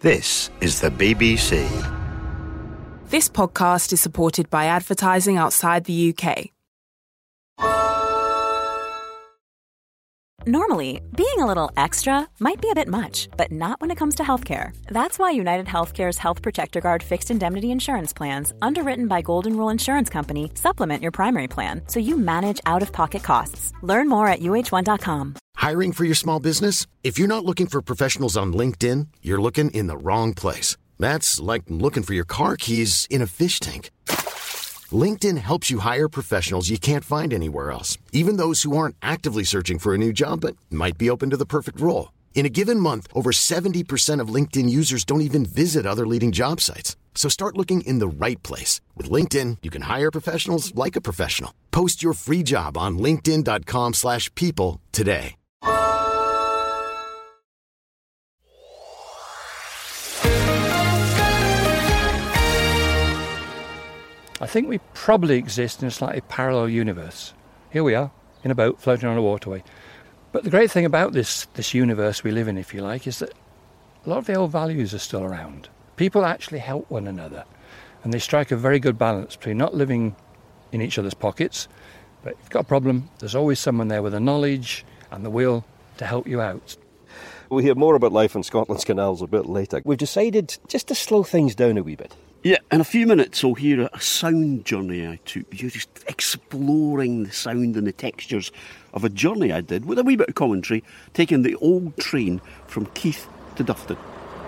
This is the BBC. This podcast is supported by advertising outside the UK. Normally, being a little extra might be a bit much, but not when it comes to healthcare. That's why United Healthcare's Health Protector Guard fixed indemnity insurance plans, underwritten by Golden Rule Insurance Company, supplement your primary plan so you manage out-of-pocket costs. Learn more at uh1.com. Hiring for your small business? If you're not looking for professionals on LinkedIn, you're looking in the wrong place. That's like looking for your car keys in a fish tank. LinkedIn helps you hire professionals you can't find anywhere else, even those who aren't actively searching for a new job but might be open to the perfect role. In a given month, over 70% of LinkedIn users don't even visit other leading job sites. So start looking in the right place. With LinkedIn, you can hire professionals like a professional. Post your free job on linkedin.com/people today. I think we probably exist in a slightly parallel universe. Here we are, in a boat floating on a waterway. But the great thing about this universe we live in, if you like, is that a lot of the old values are still around. People actually help one another, and they strike a very good balance between not living in each other's pockets, but if you've got a problem, there's always someone there with the knowledge and the will to help you out. We'll hear more about life in Scotland's canals a bit later. We've decided just to slow things down a wee bit. Yeah, in a few minutes we'll hear a sound journey I took. You're just exploring the sound and the textures of a journey I did with a wee bit of commentary, taking the old train from Keith to Dufton.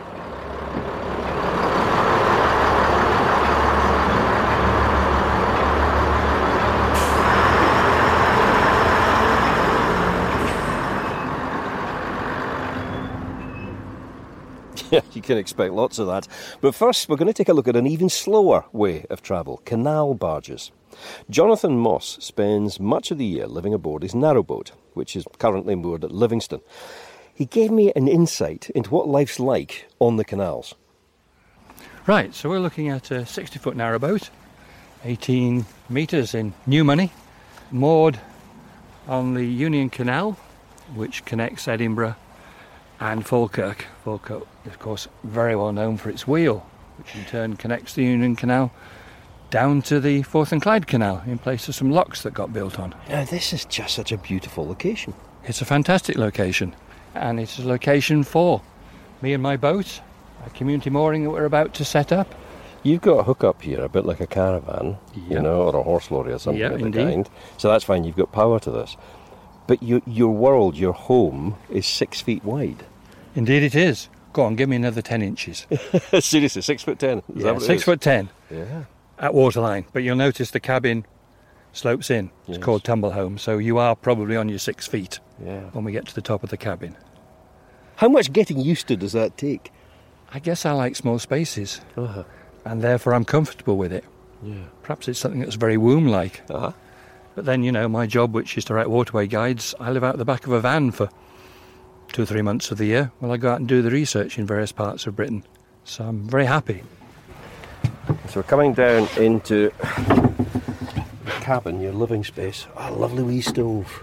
Yeah, you can expect lots of that. But first, we're going to take a look at an even slower way of travel, canal barges. Jonathan Moss spends much of the year living aboard his narrowboat, which is currently moored at Livingston. He gave me an insight into what life's like on the canals. Right, so we're looking at a 60-foot narrowboat, 18 metres in new money, moored on the Union Canal, which connects Edinburgh and Falkirk. Falkirk, of course, very well known for its wheel, which in turn connects the Union Canal down to the Forth and Clyde Canal in place of some locks that got built on. Now, this is just such a beautiful location. It's a fantastic location, and it's a location for me and my boat, a community mooring that we're about to set up. You've got a hookup here, a bit like a caravan, Yep. or a horse lorry or something of the indeed. kind. So that's fine, you've got power to this. But your world, your home, is 6 feet wide. Indeed it is. Go on, give me another 10 inches. Seriously, 6'10". Is that what it is? 6'10". Yeah. At waterline. But you'll notice the cabin slopes in. It's Yes. called tumble home, so you are probably on your 6 feet Yeah. when we get to the top of the cabin. How much getting used to does that take? I guess I like small spaces, Uh-huh. and therefore I'm comfortable with it. Yeah. Perhaps it's something that's very womb-like. Uh-huh. But then, my job, which is to write waterway guides, I live out the back of a van for 2 or 3 months of the year while I go out and do the research in various parts of Britain. So I'm very happy. So we're coming down into the cabin, your living space. Oh, lovely wee stove.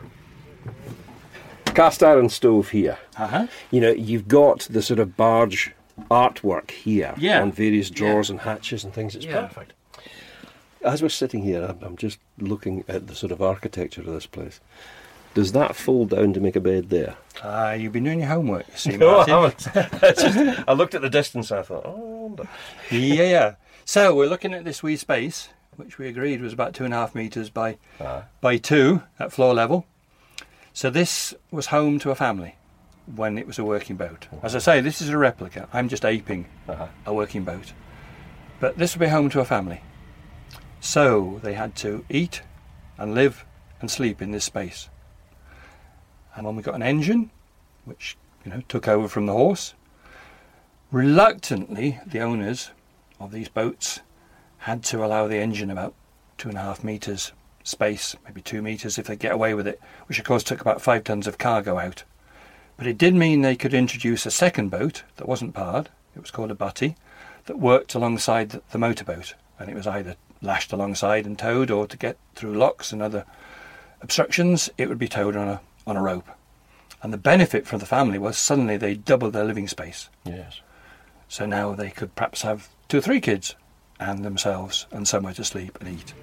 Cast iron stove here. Uh-huh. You've got the sort of barge artwork here Yeah. on various drawers and hatches and things. It's Yeah. perfect. As we're sitting here, I'm just looking at the sort of architecture of this place. Does that fold down to make a bed there? You've been doing your homework, you see, No, I Martin. haven't. I looked at the distance and I thought, I wonder. Yeah. So we're looking at this wee space, which we agreed was about 2.5 metres by 2 at floor level. So this was home to a family when it was a working boat. As I say, this is a replica. I'm just aping a working boat. But this will be home to a family. So they had to eat and live and sleep in this space. And when we got an engine, which took over from the horse, reluctantly the owners of these boats had to allow the engine about 2.5 metres space, maybe 2 metres if they get away with it, which of course took about 5 tons of cargo out. But it did mean they could introduce a second boat that wasn't powered, it was called a butty, that worked alongside the motorboat, and it was either lashed alongside and towed, or to get through locks and other obstructions it would be towed on a rope. And the benefit for the family was suddenly they doubled their living space. Yes. So now they could perhaps have 2 or 3 kids and themselves and somewhere to sleep and eat.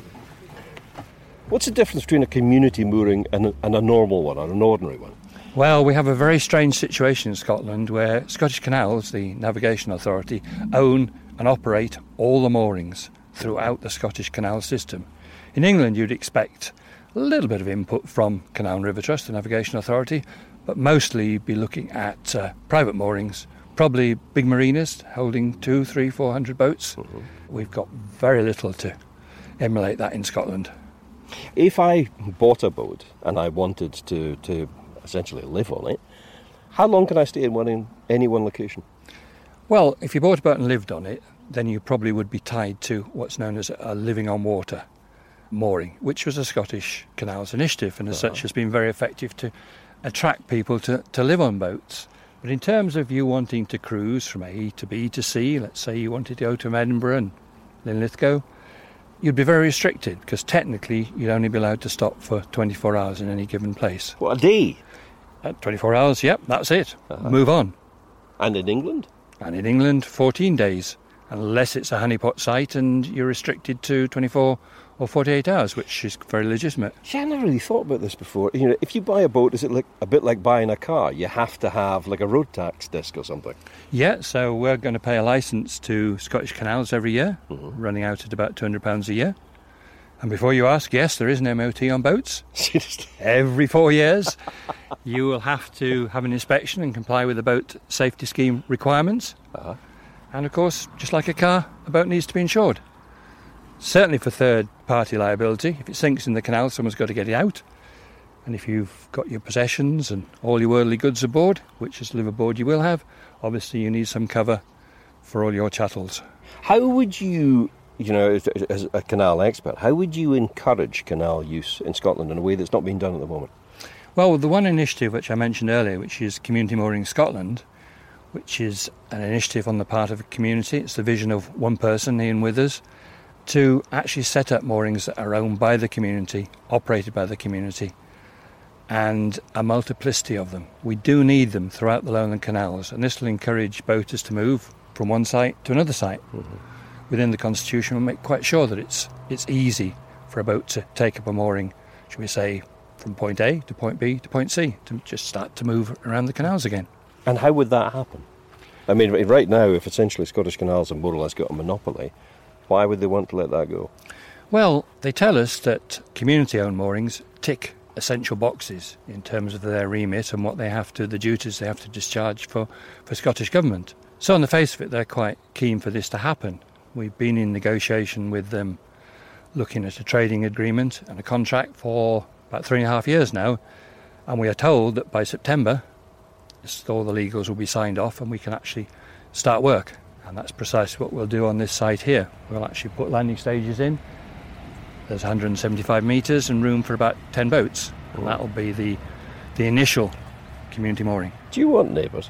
What's the difference between a community mooring and a normal one, or an ordinary one? Well, we have a very strange situation in Scotland where Scottish Canals, the Navigation Authority, own and operate all the moorings throughout the Scottish Canal system. In England, you'd expect a little bit of input from Canal and River Trust, the Navigation Authority, but mostly you'd be looking at private moorings, probably big marinas holding 200, 300, 400 boats. Mm-hmm. We've got very little to emulate that in Scotland. If I bought a boat and I wanted to essentially live on it, how long can I stay in any one location? Well, if you bought a boat and lived on it, then you probably would be tied to what's known as a living on water mooring, which was a Scottish Canals initiative, and as such has been very effective to attract people to live on boats. But in terms of you wanting to cruise from A to B to C, let's say you wanted to go to Edinburgh and Linlithgow, you'd be very restricted, because technically you'd only be allowed to stop for 24 hours in any given place. What, a day? 24 hours, yep, that's it. Move on. And in England? And in England, 14 days, unless it's a honeypot site and you're restricted to 24 or 48 hours, which is very legitimate. See, I never really thought about this before. You know, if you buy a boat, is it like a bit like buying a car? You have to have like a road tax disc or something? Yeah, so we're going to pay a licence to Scottish Canals every year, running out at about £200 a year. And before you ask, yes, there is an MOT on boats. Every 4 years, you will have to have an inspection and comply with the boat safety scheme requirements. And of course, just like a car, a boat needs to be insured. Certainly for third-party liability. If it sinks in the canal, someone's got to get it out. And if you've got your possessions and all your worldly goods aboard, which as live aboard you will have, obviously you need some cover for all your chattels. How would you, as a canal expert, how would you encourage canal use in Scotland in a way that's not being done at the moment? Well, the one initiative which I mentioned earlier, which is Community Mooring Scotland, which is an initiative on the part of a community. It's the vision of one person, Ian Withers, to actually set up moorings that are owned by the community, operated by the community, and a multiplicity of them. We do need them throughout the Lowland Canals, and this will encourage boaters to move from one site to another site. Within the Constitution, we'll make quite sure that it's easy for a boat to take up a mooring, shall we say, from point A to point B to point C, to just start to move around the canals again. And how would that happen? I mean, right now, if essentially Scottish Canals have more or less got a monopoly, why would they want to let that go? Well, they tell us that community-owned moorings tick essential boxes in terms of their remit and what they have to, the duties they have to discharge for Scottish Government. So on the face of it, they're quite keen for this to happen. We've been in negotiation with them, looking at a trading agreement and a contract for about 3.5 years now, and we are told that by September, all the legals will be signed off and we can actually start work. And that's precisely what we'll do on this site here. We'll actually put landing stages in. There's 175 metres and room for about 10 boats. And that'll be the initial community mooring. Do you want neighbours?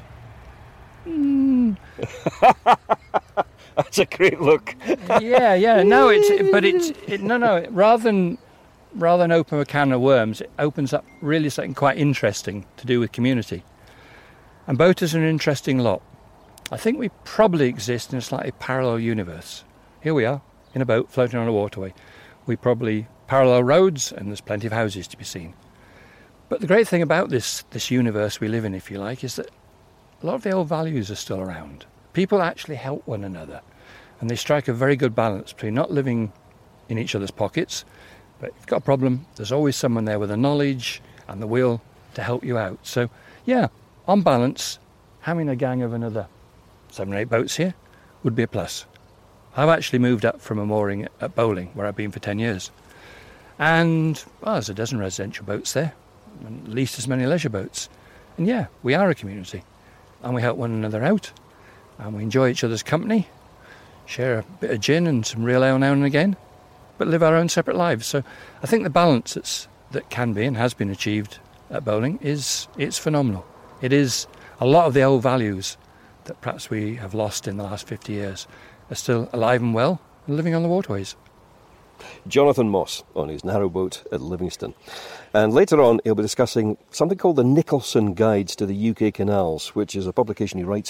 That's a great look. Yeah. No, rather than open a can of worms, it opens up really something quite interesting to do with community. And boaters are an interesting lot. I think we probably exist in a slightly parallel universe. Here we are, in a boat floating on a waterway. We probably parallel roads, and there's plenty of houses to be seen. But the great thing about this universe we live in, if you like, is that a lot of the old values are still around. People actually help one another, and they strike a very good balance between not living in each other's pockets, but if you've got a problem, there's always someone there with the knowledge and the will to help you out. So, yeah, on balance, having a gang of another 7 or 8 boats here would be a plus. I've actually moved up from a mooring at Bowling, where I've been for 10 years. And there's a dozen residential boats there, and at least as many leisure boats. And yeah, we are a community, and we help one another out, and we enjoy each other's company, share a bit of gin and some real ale now and again, but live our own separate lives. So I think the balance that can be and has been achieved at Bowling it's phenomenal. It is a lot of the old values that perhaps we have lost in the last 50 years are still alive and well and living on the waterways. Jonathan Moss on his narrowboat at Livingston. And later on, he'll be discussing something called the Nicholson Guides to the UK Canals, which is a publication he writes for.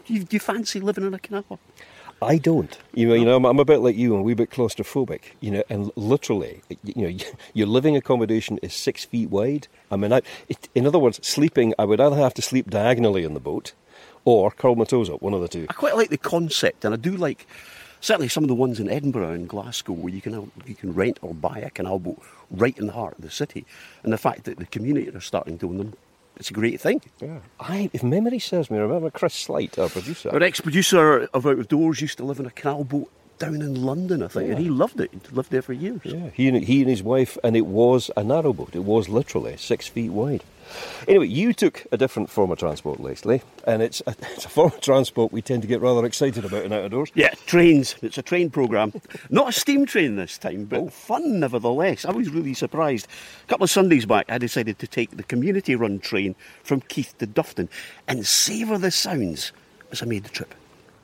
Do you fancy living in a canal? I don't. You know, I'm a bit like you, I'm a wee bit claustrophobic. You know, and literally, you know, your living accommodation is 6 feet wide. I mean, in other words, sleeping, I would either have to sleep diagonally in the boat, or curl my toes up, one of the two. I quite like the concept, and I do like certainly some of the ones in Edinburgh and Glasgow where you can rent or buy a canal boat right in the heart of the city, and the fact that the community are starting to own them. It's a great thing. Yeah. If memory serves me, I remember Chris Slight, our producer. Our ex-producer of Out of Doors used to live in a canal boat down in London, I think, and he loved it. He'd lived there for years. Yeah, he and his wife, and it was a narrowboat. It was literally 6 feet wide. Anyway, you took a different form of transport, Leslie, and it's a form of transport we tend to get rather excited about in Out of Doors. Yeah, trains. It's a train programme. Not a steam train this time, but fun nevertheless. I was really surprised. A couple of Sundays back, I decided to take the community-run train from Keith to Dufton and savour the sounds as I made the trip.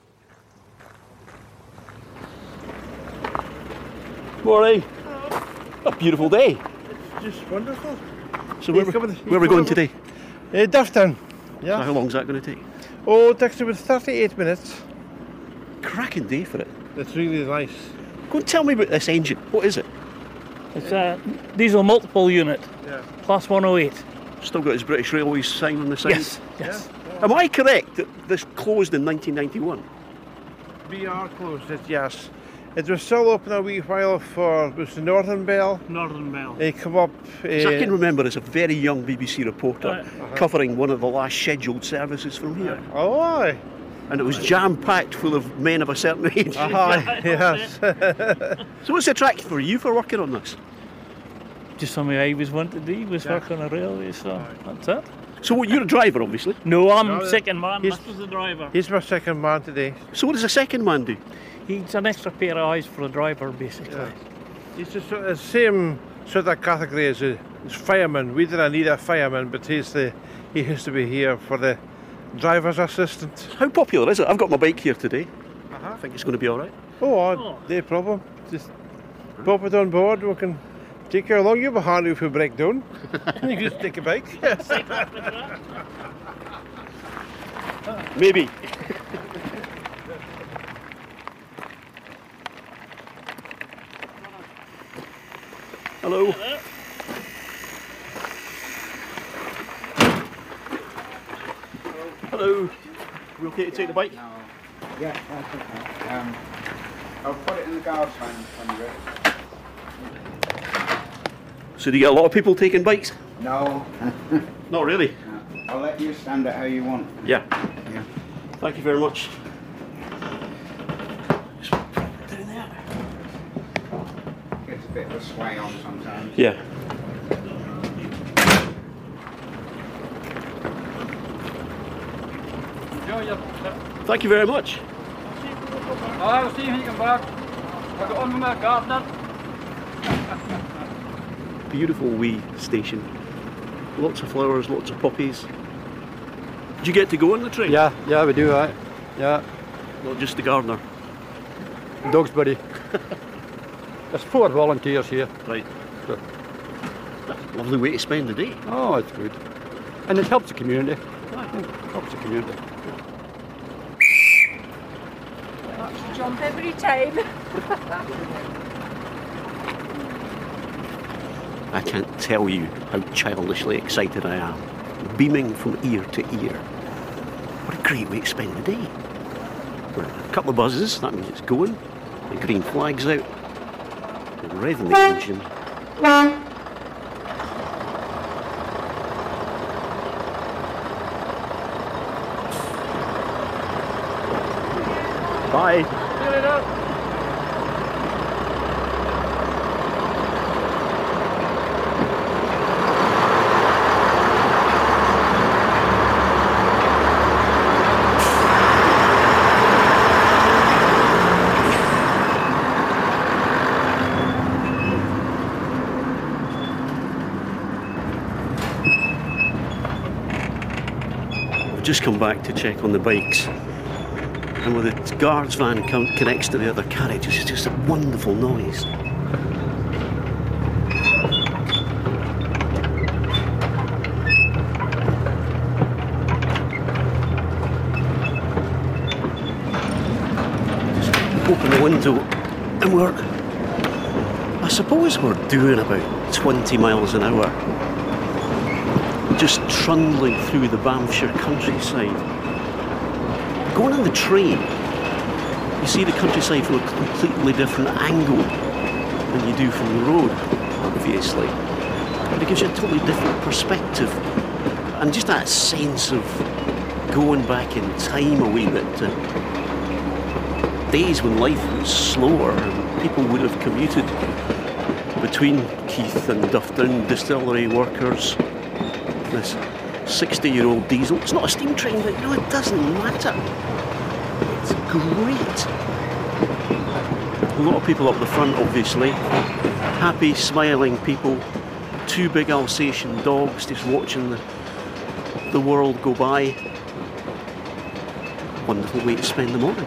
Morning. A beautiful day. It's just wonderful. So where are we going today? Dufton. Yeah. So how long is that going to take? Oh, it takes about 38 minutes. Cracking day for it. It's really nice. Go and tell me about this engine. What is it? It's a diesel multiple unit, Yeah. Class 108. Still got his British Railways sign on the side? Yes. Am I correct that this closed in 1991? BR closed it, yes. It was still open a wee while for was the Northern Bell. Northern Bell. They come up. So I can remember as a very young BBC reporter covering one of the last scheduled services from here. Oh, aye. And it was jam-packed full of men of a certain age. Aye, yes. So what's the attraction for you for working on this? Just something I always wanted to do, was work on a railway, so that's it. So you're a driver, obviously. No, I'm No, second man, he's- this was the driver. He's my second man today. So what does a second man do? He's an extra pair of eyes for the driver, basically. Yeah. He's just the same sort of category as a fireman. We didn't need a fireman, but he has to be here for the driver's assistant. How popular is it? I've got my bike here today. I think it's going to be all right. Oh, no problem. Just pop it on board. We can take you along. You'll be handy if we break down. You can just take a bike. Maybe. Hello. Hello. We okay to take the bike? Yeah, that's okay. I'll put it in the guard's van when you're ready. So do you get a lot of people taking bikes? No. Not really. I'll let you stand it how you want. Yeah. Yeah. Thank you very much. Just put it down there. Gets a bit of a sway on sometimes. Yeah. Thank you very much. I'll see if he can back. I'll go on with my gardener. Beautiful wee station. Lots of flowers, lots of poppies. Did you get to go on the train? Yeah, we do that. Yeah, Not just the gardener. dog's buddy. There's 4 volunteers here. Right. So, Lovely way to spend the day. oh, it's good. And it helps the community. Helps the community. Jump every time. I can't tell you how childishly excited I am. Beaming from ear to ear. What a great way to spend the day. We're at a couple of buzzes, that means it's going. The green flag's out. The revving the engine. Bye. I've just come back to check on the bikes. And when the guard's van connects to the other carriages, it's just a wonderful noise. open the window, and I suppose we're doing about 20 miles an hour, just trundling through the Banffshire countryside. Going on the train, you see the countryside from a completely different angle than you do from the road, obviously. But it gives you a totally different perspective, and just that sense of going back in time a wee bit to days when life was slower and people would have commuted between Keith and Dufftown distillery workers. This 60-year-old diesel. It's not a steam train, but no, it doesn't matter. It's great. A lot of people up the front, obviously. Happy, smiling people. 2 big Alsatian dogs just watching the world go by. Wonderful way to spend the morning.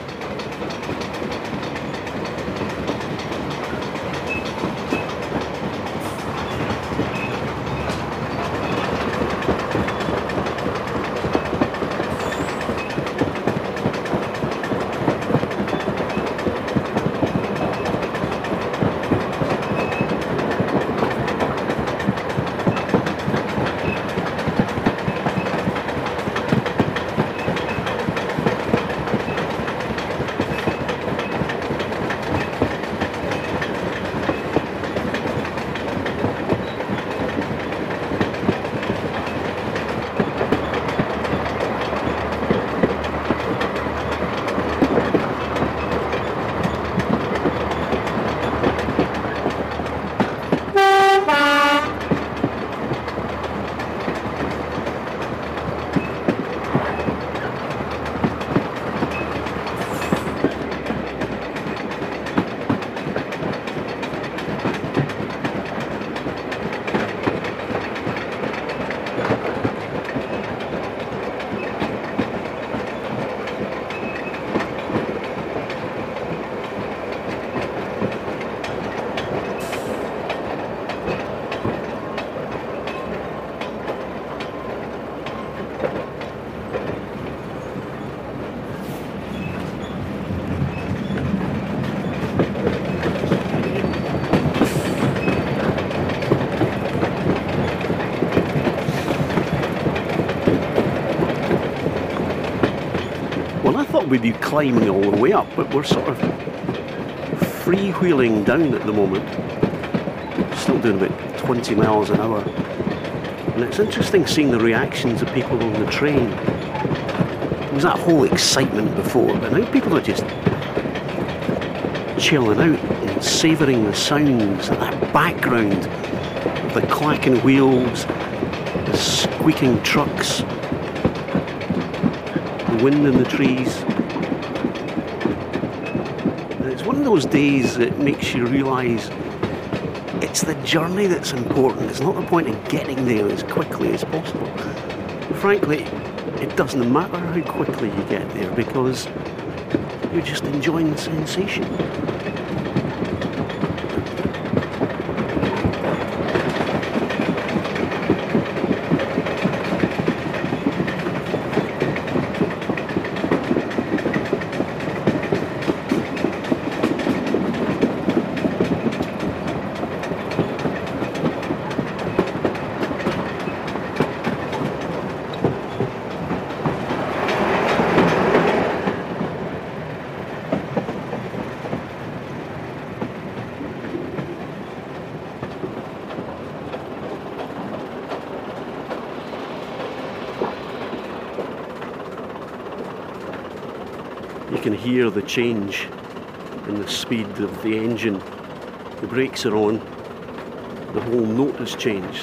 We'd be climbing all the way up, but we're sort of freewheeling down at the moment. Still doing about 20 miles an hour. And it's interesting seeing the reactions of people on the train. There was that whole excitement before, but now people are just chilling out and savouring the sounds and that background of the clacking wheels, the squeaking trucks, the wind in the trees. One of those days that makes you realise it's the journey that's important. It's not the point of getting there as quickly as possible. Frankly, it doesn't matter how quickly you get there because you're just enjoying the sensation. You can hear the change in the speed of the engine. The brakes are on. The whole note has changed.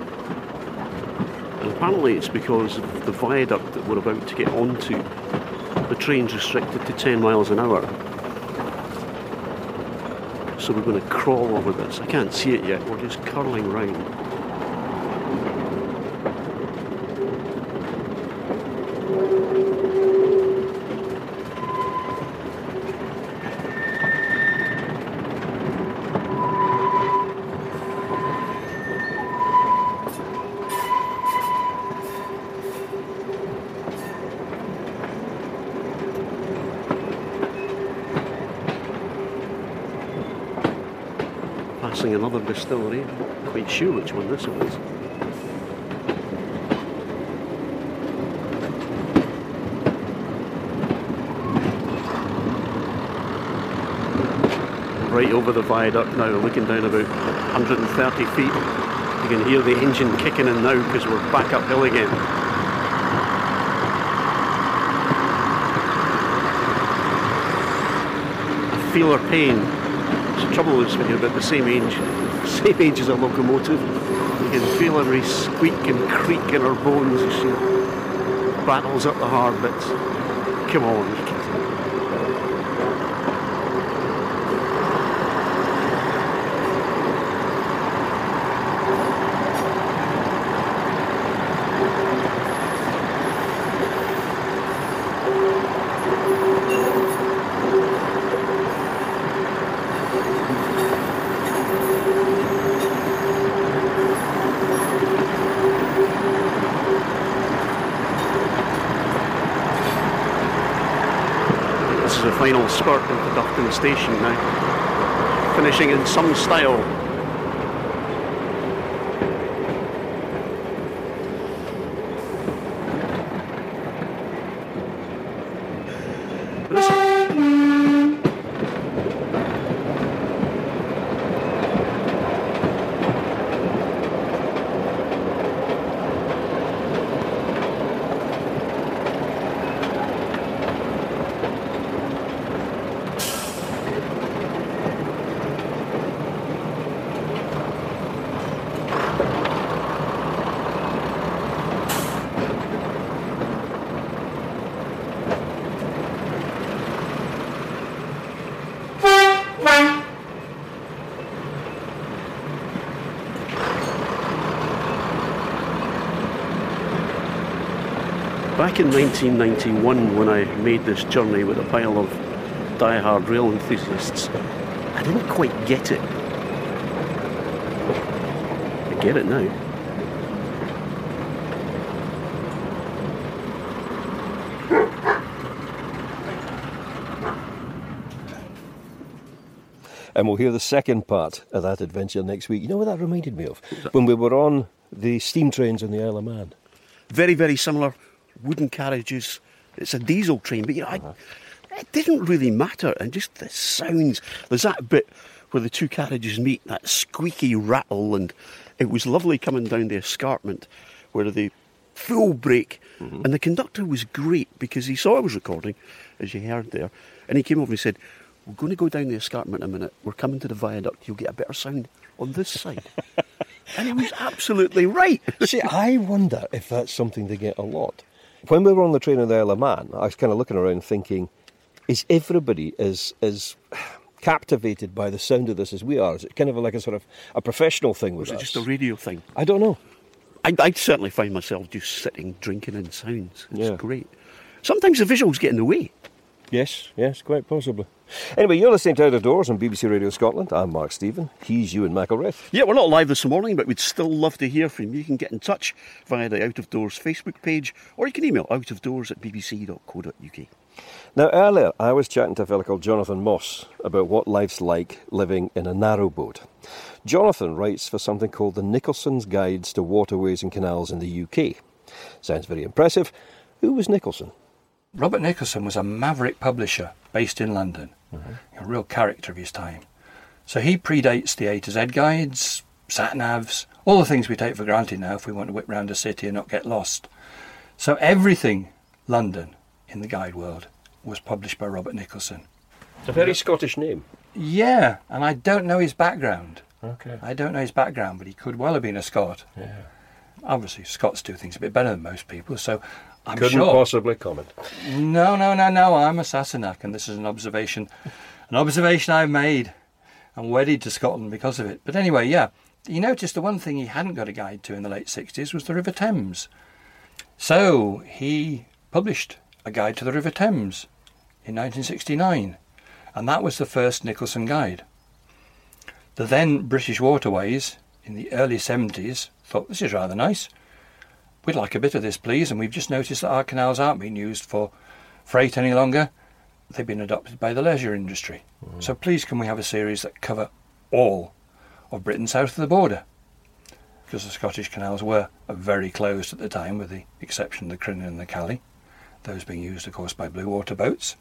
And apparently it's because of the viaduct that we're about to get onto. The train's restricted to 10 miles an hour. So we're going to crawl over this. I can't see it yet. We're just curling round. passing another distillery. I'm not quite sure which one this was. Right over the viaduct now, looking down about 130 feet. You can hear the engine kicking in now because we're back uphill again. I feel her pain. The trouble is when you're about the same age as a locomotive, you can feel every squeak and creak in her bones as she rattles up the hard bits. Come on, you can. Final spurt into Duffton Station now, finishing in some style. Back in 1991, when I made this journey with a pile of die-hard rail enthusiasts, I didn't quite get it. I get it now. And we'll hear the second part of that adventure next week. You know what that reminded me of? When we were on the steam trains on the Isle of Man. Very, very similar. Wooden carriages. It's a diesel train, but you know, it didn't really matter. And just the sounds. There's that bit where the two carriages meet, that squeaky rattle, and it was lovely coming down the escarpment where the full brake. And the conductor was great because he saw I was recording, as you heard there, and he came over and said, "We're going to go down the escarpment in a minute. We're coming to the viaduct. You'll get a better sound on this side." And he was absolutely right. See, I wonder if that's something they get a lot. When we were on the train in the Isle of Man, I was kind of looking around thinking, is everybody as captivated by the sound of this as we are? Is it kind of like a sort of a professional thing with us? Was it just a radio thing? I don't know. I'd certainly find myself just sitting, drinking in sounds. It's great. Sometimes the visuals get in the way. Yes, quite possibly. Anyway, you're listening to Out of Doors on BBC Radio Scotland. I'm Mark Stephen. He's Ewan McElrath. Yeah, we're not live this morning, but we'd still love to hear from you. You can get in touch via the Out of Doors Facebook page, or you can email outofdoors@bbc.co.uk. Now, earlier, I was chatting to a fellow called Jonathan Moss about what life's like living in a narrowboat. Jonathan writes for something called the Nicholson's Guides to Waterways and Canals in the UK. Sounds very impressive. Who was Nicholson? Robert Nicholson was a maverick publisher based in London, a real character of his time. So he predates the A to Z guides, sat-navs, all the things we take for granted now if we want to whip round a city and not get lost. So everything London in the guide world was published by Robert Nicholson. It's a very Scottish name. Yeah, and I don't know his background. Okay. I don't know his background, but he could well have been a Scot. Yeah. Obviously, Scots do things a bit better than most people, so I'm Couldn't sure. possibly comment. No, I'm a Sassenach, and this is an observation I've made. I'm wedded to Scotland because of it. But anyway, yeah, you noticed the one thing he hadn't got a guide to in the late 60s was the River Thames. So he published a guide to the River Thames in 1969, and that was the first Nicholson guide. The then British Waterways in the early 70s thought, this is rather nice. We'd like a bit of this, please, and we've just noticed that our canals aren't being used for freight any longer. They've been adopted by the leisure industry. So please can we have a series that cover all of Britain south of the border, because the Scottish canals were very closed at the time, with the exception of the Crinan and the Calais, those being used, of course, by blue water boats.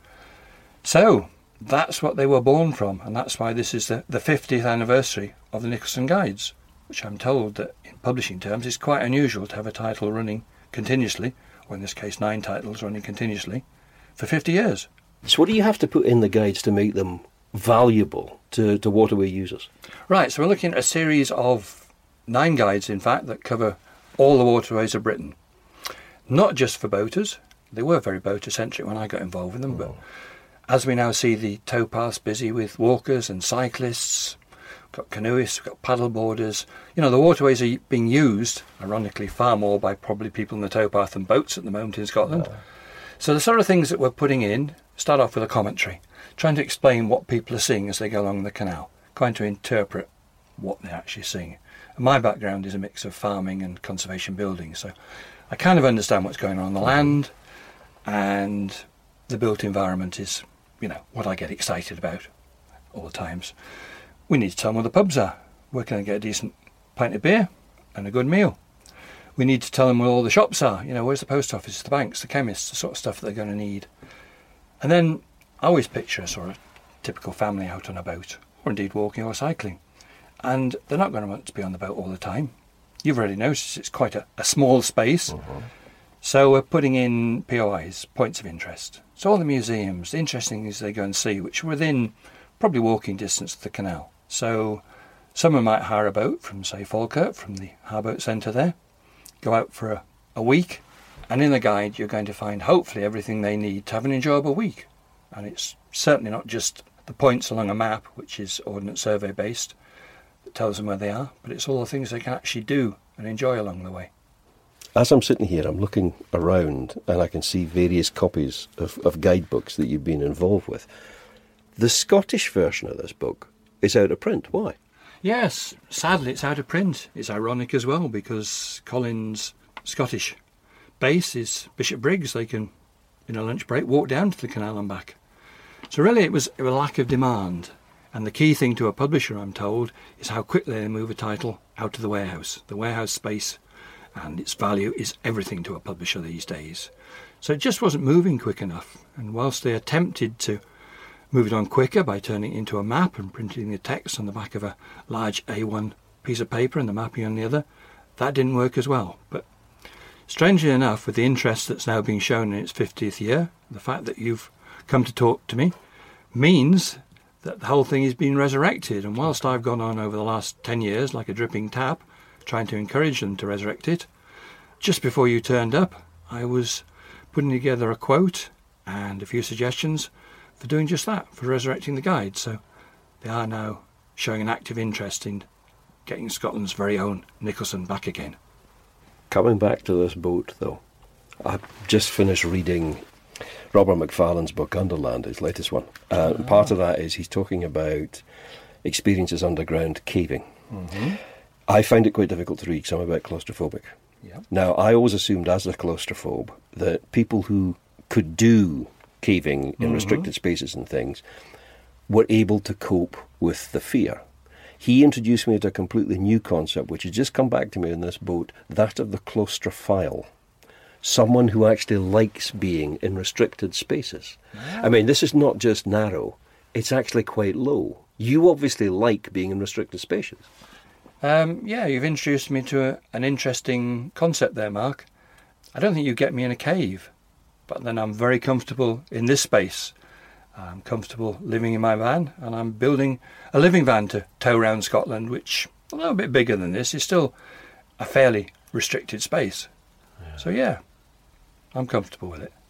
So that's what they were born from, and that's why this is the 50th anniversary of the Nicholson Guides, which I'm told that in publishing terms is quite unusual to have a title running continuously, or in this case 9 titles running continuously, for 50 years. So what do you have to put in the guides to make them valuable to waterway users? Right, so we're looking at a series of 9 guides, in fact, that cover all the waterways of Britain. Not just for boaters. They were very boater-centric when I got involved with them, but as we now see the towpaths busy with walkers and cyclists, we've got canoeists, we've got paddleboarders. You know, the waterways are being used, ironically, far more by probably people in the towpath than boats at the moment in Scotland. So the sort of things that we're putting in start off with a commentary, trying to explain what people are seeing as they go along the canal, trying to interpret what they're actually seeing. And my background is a mix of farming and conservation building, so I kind of understand what's going on the land, and the built environment is, you know, what I get excited about all the times. We need to tell them where the pubs are, where can I get a decent pint of beer and a good meal. We need to tell them where all the shops are, you know, where's the post office, the banks, the chemists, the sort of stuff that they're going to need. And then I always picture a sort of typical family out on a boat, or indeed walking or cycling. And they're not going to want to be on the boat all the time. You've already noticed it's quite a small space. So we're putting in POIs, points of interest. So all the museums, the interesting things they go and see, which are within probably walking distance of the canal. So someone might hire a boat from, say, Falkirk, from the Harbour Boat Centre there, go out for a week, and in the guide you're going to find hopefully everything they need to have an enjoyable week. And it's certainly not just the points along a map, which is Ordnance Survey based, that tells them where they are, but it's all the things they can actually do and enjoy along the way. As I'm sitting here, I'm looking around and I can see various copies of guidebooks that you've been involved with. The Scottish version of this book is out of print. Why? Yes, sadly it's out of print. It's ironic as well, because Colin's Scottish base is Bishopbriggs. They can, in a lunch break, walk down to the canal and back. So really it was a lack of demand. And the key thing to a publisher, I'm told, is how quickly they move a title out of the warehouse. The warehouse space and its value is everything to a publisher these days. So it just wasn't moving quick enough. And whilst they attempted to move it on quicker by turning it into a map and printing the text on the back of a large A1 piece of paper and the mapping on the other, that didn't work as well. But strangely enough, with the interest that's now being shown in its 50th year, the fact that you've come to talk to me means that the whole thing is being resurrected. And whilst I've gone on over the last 10 years like a dripping tap, trying to encourage them to resurrect it, just before you turned up, I was putting together a quote and a few suggestions for doing just that, for resurrecting the guide. So they are now showing an active interest in getting Scotland's very own Nicholson back again. Coming back to this boat, though, I've just finished reading Robert Macfarlane's book, Underland, his latest one. Part of that is he's talking about experiences underground caving. I find it quite difficult to read because I'm a bit claustrophobic. Now, I always assumed as a claustrophobe that people who could do caving in restricted spaces and things were able to cope with the fear. He introduced me to a completely new concept, which has just come back to me in this boat, that of the claustrophile. Someone who actually likes being in restricted spaces. I mean, this is not just narrow, it's actually quite low. You obviously like being in restricted spaces. Yeah, you've introduced me to an interesting concept there, Mark. I don't think you get me in a cave, but then I'm very comfortable in this space. I'm comfortable living in my van, and I'm building a living van to tow around Scotland, which, a little bit bigger than this, is still a fairly restricted space. So yeah, I'm comfortable with it.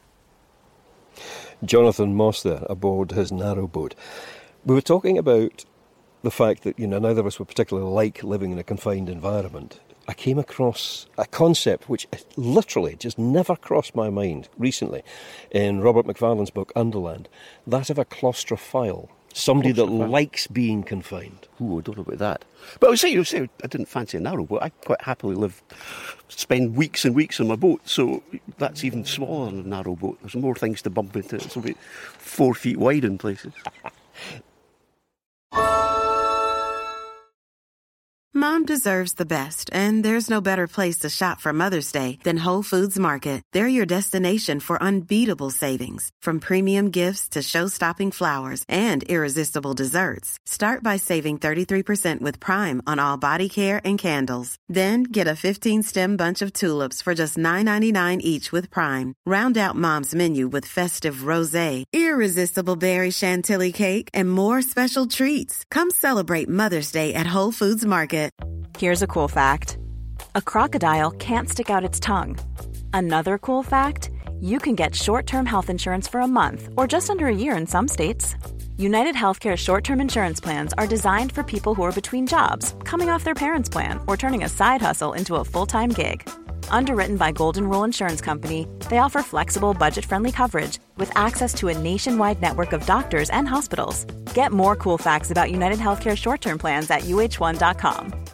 Jonathan Moss there, aboard his narrow boat. We were talking about the fact that, you know, neither of us would particularly like living in a confined environment. I came across a concept which literally just never crossed my mind recently in Robert Macfarlane's book, Underland, that of a claustrophile. Somebody that likes being confined. Ooh, I don't know about that. But I would say I didn't fancy a narrow boat. I quite happily spend weeks and weeks on my boat, so that's even smaller than a narrow boat. There's more things to bump into. It's about 4 feet wide in places. Mom deserves the best, and there's no better place to shop for Mother's Day than Whole Foods Market. They're your destination for unbeatable savings, from premium gifts to show-stopping flowers and irresistible desserts. Start by saving 33% with Prime on all body care and candles. Then get a 15-stem bunch of tulips for just $9.99 each with Prime. Round out Mom's menu with festive rosé, irresistible berry chantilly cake, and more special treats. Come celebrate Mother's Day at Whole Foods Market. Here's a cool fact. A crocodile can't stick out its tongue. Another cool fact, you can get short-term health insurance for a month or just under a year in some states. United Healthcare short-term insurance plans are designed for people who are between jobs, coming off their parents' plan, or turning a side hustle into a full-time gig. Underwritten by Golden Rule Insurance Company, they offer flexible, budget-friendly coverage with access to a nationwide network of doctors and hospitals. Get more cool facts about United Healthcare short-term plans at uh1.com.